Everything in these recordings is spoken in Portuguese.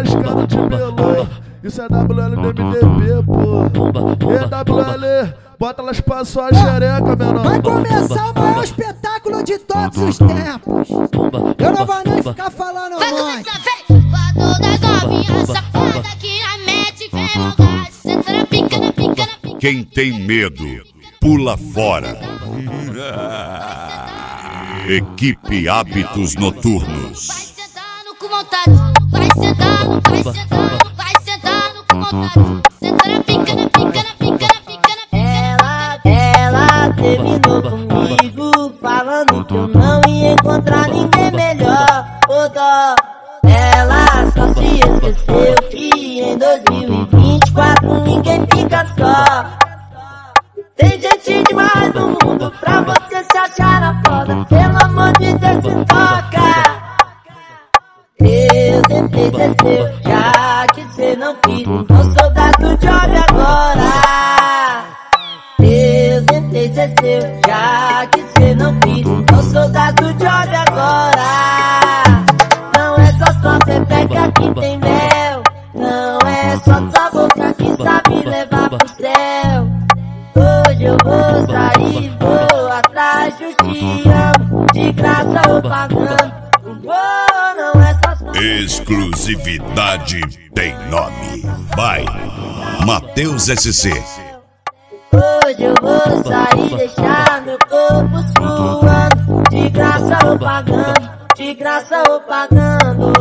lascado de melão. Isso é WL do MDB, pô. E WL, bota elas pra sua xereca, menor. Vai começar o maior espetáculo de todos os tempos. Eu não vou nem ficar falando vai muito. começar, vem! Pra todas novinhas safadas que a mete vem malgar. Senta na pica, na pica, na pica. Quem tem medo, pula fora. Equipe Hábitos Noturnos. Vai sentando com vontade. Vai sentando, vai sentando, vai sentando com vontade. Senta na pica, na pica, na pica, na pica, na pica. Ela terminou comigo, falando que eu não ia encontrar ninguém melhor. Ô dó, ela só se esqueceu que em 2024 ninguém fica só. Tem gente demais no mundo pra você se achar na foda. Pelo amor de Deus, se toca. Eu tentei ser seu, já que cê não quis. Tô soldado de job agora. Eu tentei ser seu, já que cê não quis. Tô soldado de job agora. Não é só sua pepeca que tem mel. Não é só sua boca que sabe levar pro céu. Hoje eu vou sair, vou atrás do te amo. De graça ou pagando. Não é só sua... Exclusividade tem nome. Vai, Matheus SC. Hoje eu vou sair, deixar meu corpo suando. De graça ou pagando, de graça ou pagando.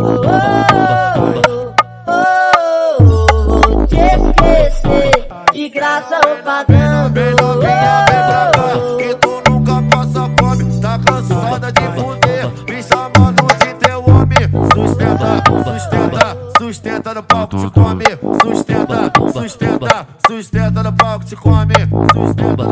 Vou te esquecer, de graça ou pagando. Vem novinha, vem pra cá, que tu nunca passa fome. Tá cansada de fuder, me chamando de teu homem. Sustenta, sustenta, sustenta no palco, te come. Sustenta, sustenta, sustenta no palco, te come. Sustenta.